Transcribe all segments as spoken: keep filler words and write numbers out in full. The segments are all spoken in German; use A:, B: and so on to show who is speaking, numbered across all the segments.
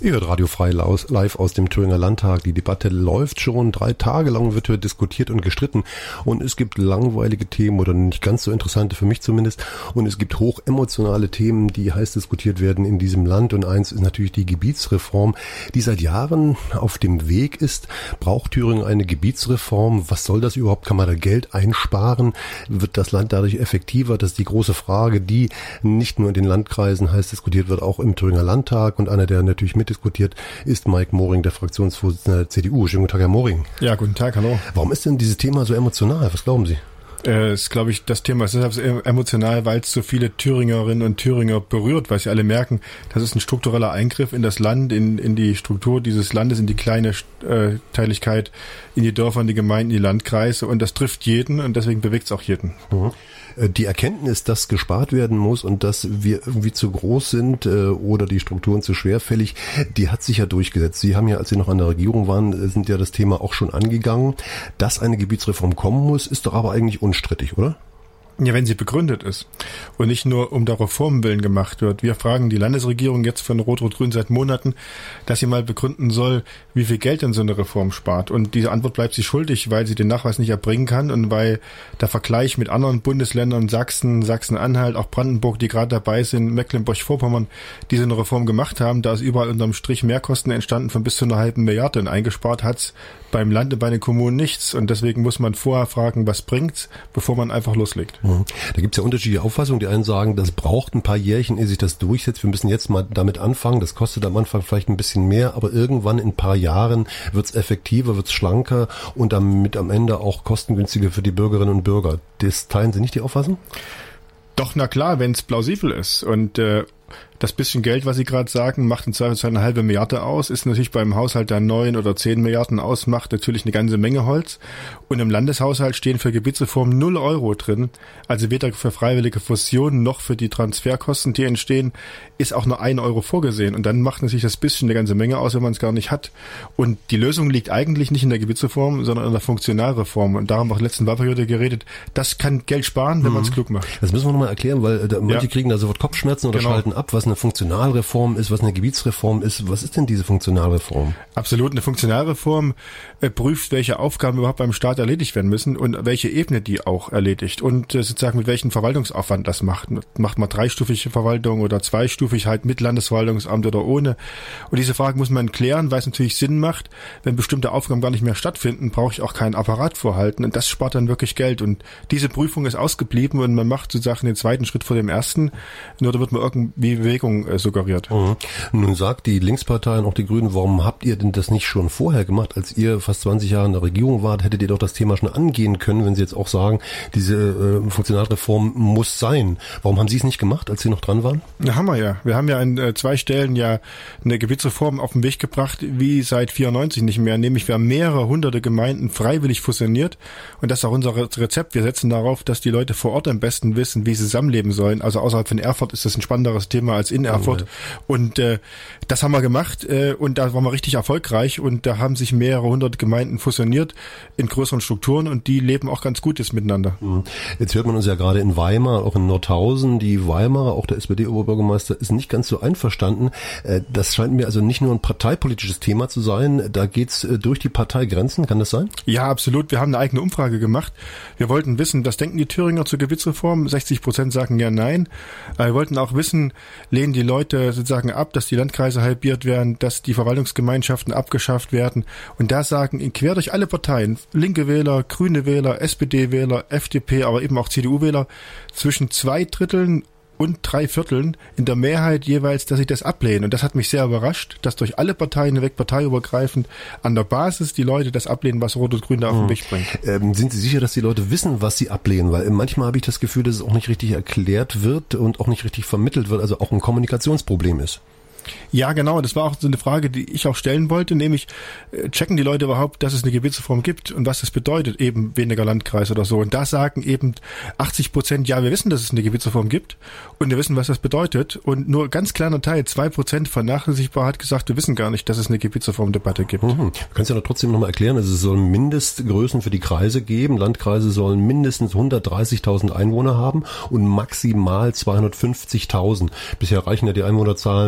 A: Ihr hört Radio Frei live aus dem Thüringer Landtag. Die Debatte läuft schon. Drei Tage lang wird hier diskutiert und gestritten. Und es gibt langweilige Themen oder nicht ganz so interessante, für mich zumindest. Und es gibt hochemotionale Themen, die heiß diskutiert werden in diesem Land. Und eins ist natürlich die Gebietsreform, die seit Jahren auf dem Weg ist. Braucht Thüringen eine Gebietsreform? Was soll das überhaupt? Kann man da Geld einsparen? Wird das Land dadurch effektiver? Das ist die große Frage, die nicht nur in den Landkreisen heiß diskutiert wird, auch im Thüringer Landtag. Und einer, der natürlich mit diskutiert, ist Mike Moring, der Fraktionsvorsitzende der C D U. Schönen guten Tag, Herr Moring.
B: Ja, guten Tag, hallo.
A: Warum ist denn dieses Thema so emotional? Was glauben Sie?
B: Äh, ist, glaube ich, das Thema ist deshalb emotional, weil es so viele Thüringerinnen und Thüringer berührt, weil sie alle merken, das ist ein struktureller Eingriff in das Land, in, in die Struktur dieses Landes, in die kleine äh, Teiligkeit, in die Dörfer, in die Gemeinden, in die Landkreise, und das trifft jeden und deswegen bewegt es auch jeden.
A: Mhm. Die Erkenntnis, dass gespart werden muss und dass wir irgendwie zu groß sind äh, oder die Strukturen zu schwerfällig, die hat sich ja durchgesetzt. Sie haben ja, als Sie noch an der Regierung waren, sind ja das Thema auch schon angegangen. Dass eine Gebietsreform kommen muss, ist doch aber eigentlich unstrittig, oder?
B: Ja, wenn sie begründet ist und nicht nur um der Reform willen gemacht wird. Wir fragen die Landesregierung jetzt von Rot-Rot-Grün seit Monaten, dass sie mal begründen soll, wie viel Geld denn so eine Reform spart. Und diese Antwort bleibt sie schuldig, weil sie den Nachweis nicht erbringen kann und weil der Vergleich mit anderen Bundesländern, Sachsen, Sachsen-Anhalt, auch Brandenburg, die gerade dabei sind, Mecklenburg-Vorpommern, die so eine Reform gemacht haben, da ist überall unterm Strich Mehrkosten entstanden von bis zu einer halben Milliarde, und eingespart hat's beim Land und bei den Kommunen nichts. Und deswegen muss man vorher fragen, was bringt's, bevor man einfach loslegt.
A: Da gibt's ja unterschiedliche Auffassungen. Die einen sagen, das braucht ein paar Jährchen, ehe sich das durchsetzt. Wir müssen jetzt mal damit anfangen. Das kostet am Anfang vielleicht ein bisschen mehr, aber irgendwann in ein paar Jahren wird's effektiver, wird's schlanker und damit am Ende auch kostengünstiger für die Bürgerinnen und Bürger. Das teilen Sie nicht, die Auffassung?
B: Doch, na klar, wenn es plausibel ist. Und äh, das bisschen Geld, was Sie gerade sagen, macht in Zweifelsfall eine halbe Milliarde aus, ist natürlich beim Haushalt, der neun oder zehn Milliarden ausmacht, natürlich eine ganze Menge Holz. Und im Landeshaushalt stehen für Gebietsreform null Euro drin. Also weder für freiwillige Fusionen noch für die Transferkosten, die entstehen, ist auch nur ein Euro vorgesehen. Und dann macht natürlich das bisschen eine ganze Menge aus, wenn man es gar nicht hat. Und die Lösung liegt eigentlich nicht in der Gebietsreform, sondern in der Funktionalreform. Und darum auch in der letzten Wahlperiode geredet. Das kann Geld sparen, wenn mhm. man es klug macht.
A: Das müssen wir nochmal erklären, weil da, manche ja. kriegen da sofort Kopfschmerzen oder genau. schalten ab, was eine Funktionalreform ist, was eine Gebietsreform ist. Was ist denn diese Funktionalreform?
B: Absolut. Eine Funktionalreform äh, prüft, welche Aufgaben überhaupt beim Staat erledigt werden müssen und welche Ebene die auch erledigt. Und äh, sozusagen mit welchem Verwaltungsaufwand das macht. Macht man dreistufige Verwaltung oder zweistufig, halt mit Landesverwaltungsamt oder ohne. Und diese Frage muss man klären, weil es natürlich Sinn macht. Wenn bestimmte Aufgaben gar nicht mehr stattfinden, brauche ich auch keinen Apparat vorhalten. Und das spart dann wirklich Geld. Und diese Prüfung ist ausgeblieben und man macht sozusagen den zweiten Schritt vor dem ersten. Nur da wird man irgendwie Bewegung äh, suggeriert.
A: Mhm. Nun sagt die Linkspartei und auch die Grünen, warum habt ihr denn das nicht schon vorher gemacht? Als ihr fast zwanzig Jahre in der Regierung wart, hättet ihr doch das Thema schon angehen können, wenn Sie jetzt auch sagen, diese äh, Funktionalreform muss sein. Warum haben Sie es nicht gemacht, als Sie noch dran waren?
B: Ja, haben wir ja. Wir haben ja an äh, zwei Stellen ja eine Gebietsreform auf den Weg gebracht, wie seit vierundneunzig nicht mehr. Nämlich wir haben mehrere hunderte Gemeinden freiwillig fusioniert und das ist auch unser Rezept. Wir setzen darauf, dass die Leute vor Ort am besten wissen, wie sie zusammenleben sollen. Also außerhalb von Erfurt ist das ein spannenderes Thema als in Erfurt. Und äh, das haben wir gemacht äh, und da waren wir richtig erfolgreich und da haben sich mehrere hundert Gemeinden fusioniert in größeren Strukturen und die leben auch ganz gut jetzt miteinander.
A: Jetzt hört man uns ja gerade in Weimar, auch in Nordhausen, die Weimarer, auch der S P D-Oberbürgermeister ist nicht ganz so einverstanden. Das scheint mir also nicht nur ein parteipolitisches Thema zu sein, da geht's durch die Parteigrenzen, kann das sein?
B: Ja, absolut. Wir haben eine eigene Umfrage gemacht. Wir wollten wissen, was denken die Thüringer zur Gebietsreform? sechzig Prozent sagen ja nein. Wir wollten auch wissen, lehnen die Leute sozusagen ab, dass die Landkreise halbiert werden, dass die Verwaltungsgemeinschaften abgeschafft werden. Und da sagen quer durch alle Parteien, linke Wähler, grüne Wähler, S P D-Wähler, F D P, aber eben auch C D U-Wähler, zwischen zwei Dritteln und drei Vierteln in der Mehrheit jeweils, dass sie das ablehnen. Und das hat mich sehr überrascht, dass durch alle Parteien hinweg, parteiübergreifend, an der Basis die Leute das ablehnen, was Rot und Grün da auf den Weg bringt.
A: Ähm, sind Sie sicher, dass die Leute wissen, was sie ablehnen? Weil manchmal habe ich das Gefühl, dass es auch nicht richtig erklärt wird und auch nicht richtig vermittelt wird, also auch ein Kommunikationsproblem ist.
B: Ja, genau. Das war auch so eine Frage, die ich auch stellen wollte, nämlich checken die Leute überhaupt, dass es eine Gebietsreform gibt und was das bedeutet, eben weniger Landkreis oder so. Und da sagen eben achtzig Prozent, ja, wir wissen, dass es eine Gebietsreform gibt und wir wissen, was das bedeutet. Und nur ganz kleiner Teil, zwei Prozent vernachlässigbar, hat gesagt, wir wissen gar nicht, dass es eine Gebietsreformdebatte gibt.
A: Mhm. Du kannst ja noch trotzdem nochmal erklären, also es soll Mindestgrößen für die Kreise geben. Landkreise sollen mindestens hundertdreißigtausend Einwohner haben und maximal zweihundertfünfzigtausend. Bisher reichen ja die Einwohnerzahlen laut Statistik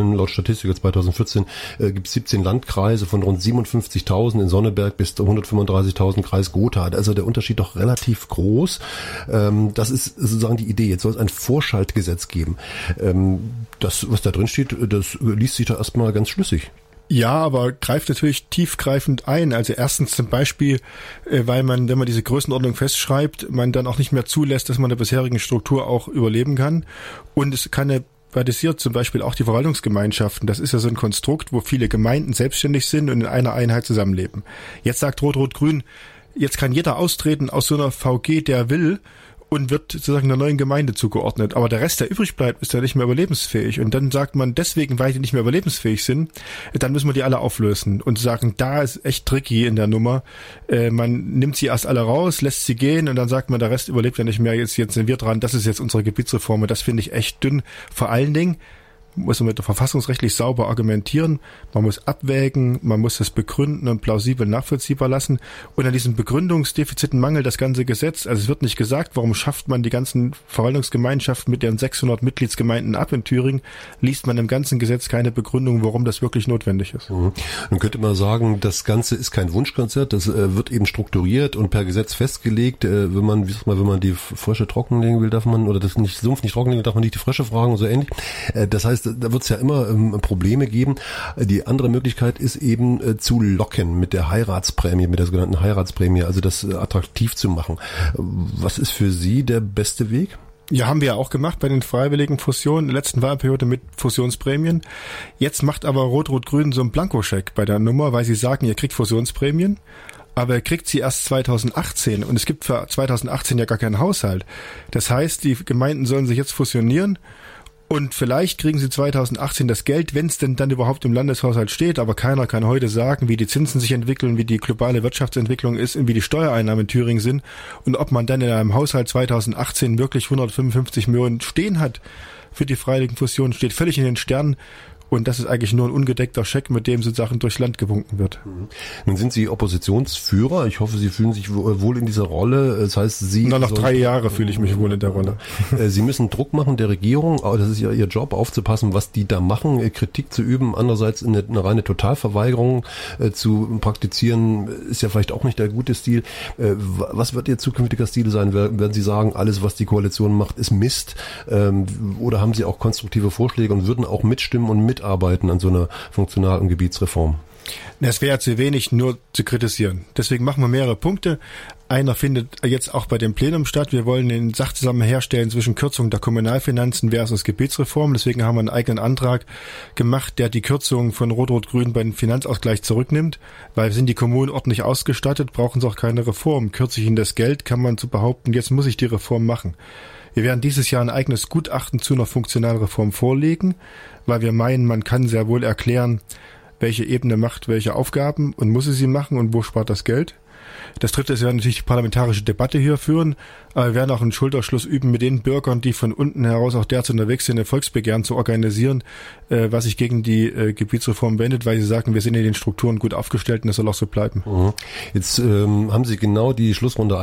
A: Statistiker zweitausendvierzehn, äh, gibt es siebzehn Landkreise von rund siebenundfünfzigtausend in Sonneberg bis hundertfünfunddreißigtausend Kreis Gotha. Also der Unterschied doch relativ groß. Ähm, das ist sozusagen die Idee. Jetzt soll es ein Vorschaltgesetz geben. Ähm, das, was da drin steht, das liest sich da erstmal ganz schlüssig.
B: Ja, aber greift natürlich tiefgreifend ein. Also erstens zum Beispiel, weil man, wenn man diese Größenordnung festschreibt, man dann auch nicht mehr zulässt, dass man der bisherigen Struktur auch überleben kann. Und es kann eine privatisiert zum Beispiel auch die Verwaltungsgemeinschaften. Das ist ja so ein Konstrukt, wo viele Gemeinden selbstständig sind und in einer Einheit zusammenleben. Jetzt sagt Rot-Rot-Grün, jetzt kann jeder austreten aus so einer V G, der will, und wird sozusagen einer neuen Gemeinde zugeordnet. Aber der Rest, der übrig bleibt, ist ja nicht mehr überlebensfähig. Und dann sagt man, deswegen, weil die nicht mehr überlebensfähig sind, dann müssen wir die alle auflösen und sagen, da ist echt tricky in der Nummer. Äh, man nimmt sie erst alle raus, lässt sie gehen und dann sagt man, der Rest überlebt ja nicht mehr, jetzt, jetzt sind wir dran. Das ist jetzt unsere Gebietsreform. Und das finde ich echt dünn. Vor allen Dingen muss man mit der verfassungsrechtlich sauber argumentieren, man muss abwägen, man muss das begründen und plausibel nachvollziehbar lassen. Und an diesem Begründungsdefiziten mangelt das ganze Gesetz. Also es wird nicht gesagt, warum schafft man die ganzen Verwaltungsgemeinschaften mit ihren sechshundert Mitgliedsgemeinden ab in Thüringen, liest man im ganzen Gesetz keine Begründung, warum das wirklich notwendig ist.
A: Mhm. Nun könnte man sagen, das Ganze ist kein Wunschkonzert, das äh, wird eben strukturiert und per Gesetz festgelegt. Äh, wenn man, wie sagt man, wenn man die Frösche trockenlegen will, darf man, oder das nicht Sumpf nicht trockenlegen, darf man nicht die Frösche fragen und so ähnlich. Äh, das heißt, da wird es ja immer ähm, Probleme geben. Die andere Möglichkeit ist eben äh, zu locken mit der Heiratsprämie, mit der sogenannten Heiratsprämie, also das äh, attraktiv zu machen. Was ist für Sie der beste Weg?
B: Ja, haben wir ja auch gemacht bei den freiwilligen Fusionen in der letzten Wahlperiode mit Fusionsprämien. Jetzt macht aber Rot-Rot-Grün so einen Blankoscheck bei der Nummer, weil sie sagen, ihr kriegt Fusionsprämien, aber er kriegt sie erst zweitausendachtzehn und es gibt für zweitausendachtzehn ja gar keinen Haushalt. Das heißt, die Gemeinden sollen sich jetzt fusionieren und vielleicht kriegen sie zweitausendachtzehn das Geld, wenn es denn dann überhaupt im Landeshaushalt steht, aber keiner kann heute sagen, wie die Zinsen sich entwickeln, wie die globale Wirtschaftsentwicklung ist und wie die Steuereinnahmen in Thüringen sind und ob man dann in einem Haushalt zweitausendachtzehn wirklich hundertfünfundfünfzig Millionen stehen hat für die freiwilligen Fusionen, steht völlig in den Sternen. Und das ist eigentlich nur ein ungedeckter Scheck, mit dem sozusagen durchs Land gewunken wird.
A: Nun sind Sie Oppositionsführer. Ich hoffe, Sie fühlen sich wohl in dieser Rolle. Das heißt, Sie...
B: Na, nach drei Jahren fühle ich mich wohl in der Rolle.
A: Sie müssen Druck machen der Regierung. Aber das ist ja Ihr Job, aufzupassen, was die da machen, Kritik zu üben. Andererseits eine, eine reine Totalverweigerung äh, zu praktizieren, ist ja vielleicht auch nicht der gute Stil. Äh, was wird Ihr zukünftiger Stil sein? Werden Sie sagen, alles, was die Koalition macht, ist Mist? Ähm, oder haben Sie auch konstruktive Vorschläge und würden auch mitstimmen und mit arbeiten an so einer funktionalen Gebietsreform?
B: Es wäre zu wenig, nur zu kritisieren. Deswegen machen wir mehrere Punkte. Einer findet jetzt auch bei dem Plenum statt. Wir wollen den Sachzusammenhang herstellen zwischen Kürzung der Kommunalfinanzen versus Gebietsreform. Deswegen haben wir einen eigenen Antrag gemacht, der die Kürzung von Rot-Rot-Grün beim Finanzausgleich zurücknimmt. Weil sind die Kommunen ordentlich ausgestattet, brauchen sie auch keine Reform. Kürze ich ihnen das Geld, kann man so behaupten, jetzt muss ich die Reform machen. Wir werden dieses Jahr ein eigenes Gutachten zu einer funktionalen Reform vorlegen, weil wir meinen, man kann sehr wohl erklären, welche Ebene macht welche Aufgaben und muss sie sie machen und wo spart das Geld. Das dritte ist ja natürlich die parlamentarische Debatte hier führen. Aber wir werden auch einen Schulterschluss üben mit den Bürgern, die von unten heraus auch derzeit unterwegs sind, ein Volksbegehren zu organisieren, äh, was sich gegen die äh, Gebietsreform wendet, weil sie sagen, wir sind in den Strukturen gut aufgestellt und das soll auch so bleiben.
A: Mhm. Jetzt ähm, haben Sie genau die Schlussrunde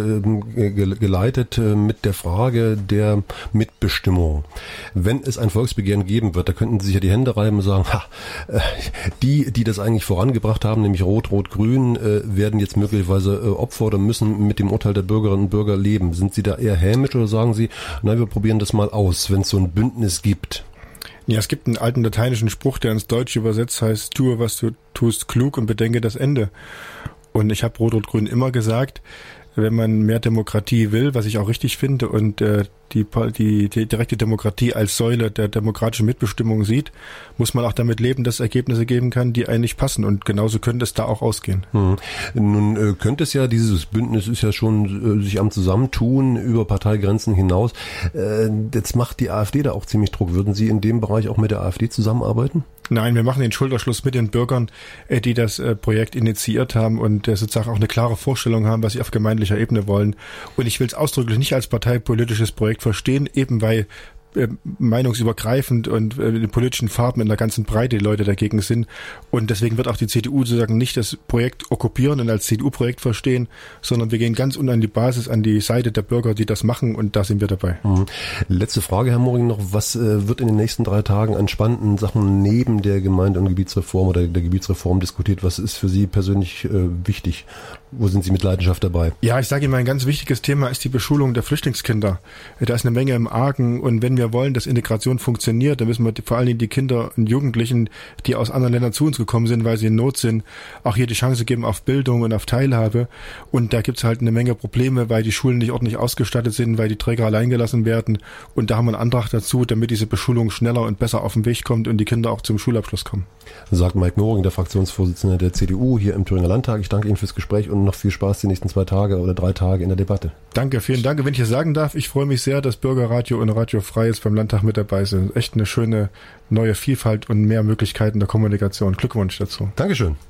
A: eingeleitet äh, mit der Frage der Mitbestimmung. Wenn es ein Volksbegehren geben wird, da könnten Sie sich ja die Hände reiben und sagen, ha, äh, die, die das eigentlich vorangebracht haben, nämlich Rot-Rot-Grün, äh, werden jetzt möglicherweise äh, Opfer oder müssen mit dem Urteil der Bürgerinnen und Bürger leben. Sind Sie da eher hämisch oder sagen Sie, na, wir probieren das mal aus, wenn es so ein Bündnis gibt?
B: Ja, es gibt einen alten lateinischen Spruch, der ins Deutsche übersetzt heißt, tue, was du tust, klug und bedenke das Ende. Und ich habe Rot-Rot-Grün immer gesagt, wenn man mehr Demokratie will, was ich auch richtig finde, und äh, die, die, die direkte Demokratie als Säule der demokratischen Mitbestimmung sieht, muss man auch damit leben, dass es Ergebnisse geben kann, die eigentlich passen. Und genauso könnte es da auch ausgehen.
A: Hm. Nun äh, könnte es ja, dieses Bündnis ist ja schon äh, sich am Zusammentun über Parteigrenzen hinaus. Äh, jetzt macht die AfD da auch ziemlich Druck. Würden Sie in dem Bereich auch mit der AfD zusammenarbeiten?
B: Nein, wir machen den Schulterschluss mit den Bürgern, äh, die das äh, Projekt initiiert haben und äh, sozusagen auch eine klare Vorstellung haben, was sie auf gemeindlicher Ebene wollen. Und ich will es ausdrücklich nicht als parteipolitisches Projekt verstehen, eben weil äh, meinungsübergreifend und äh, in politischen Farben in der ganzen Breite die Leute dagegen sind. Und deswegen wird auch die C D U sozusagen nicht das Projekt okkupieren und als C D U-Projekt verstehen, sondern wir gehen ganz unten an die Basis, an die Seite der Bürger, die das machen, und da sind wir dabei.
A: Mhm. Letzte Frage, Herr Moring, noch. Was äh, wird in den nächsten drei Tagen an spannenden Sachen neben der Gemeinde- und Gebietsreform oder der Gebietsreform diskutiert? Was ist für Sie persönlich äh, wichtig? Wo sind Sie mit Leidenschaft dabei?
B: Ja, ich sage Ihnen, ein ganz wichtiges Thema ist die Beschulung der Flüchtlingskinder. Da ist eine Menge im Argen, und wenn wir wollen, dass Integration funktioniert, dann müssen wir vor allen Dingen die Kinder und Jugendlichen, die aus anderen Ländern zu uns gekommen sind, weil sie in Not sind, auch hier die Chance geben auf Bildung und auf Teilhabe. Und da gibt's halt eine Menge Probleme, weil die Schulen nicht ordentlich ausgestattet sind, weil die Träger allein gelassen werden. Und da haben wir einen Antrag dazu, damit diese Beschulung schneller und besser auf den Weg kommt und die Kinder auch zum Schulabschluss kommen.
A: Sagt Mike Moring, der Fraktionsvorsitzende der C D U hier im Thüringer Landtag. Ich danke Ihnen fürs Gespräch und noch viel Spaß die nächsten zwei Tage oder drei Tage in der Debatte.
B: Danke, vielen Dank. Wenn ich es sagen darf, ich freue mich sehr, dass Bürgerradio und Radio Frei jetzt beim Landtag mit dabei sind. Echt eine schöne neue Vielfalt und mehr Möglichkeiten der Kommunikation. Glückwunsch dazu.
A: Dankeschön.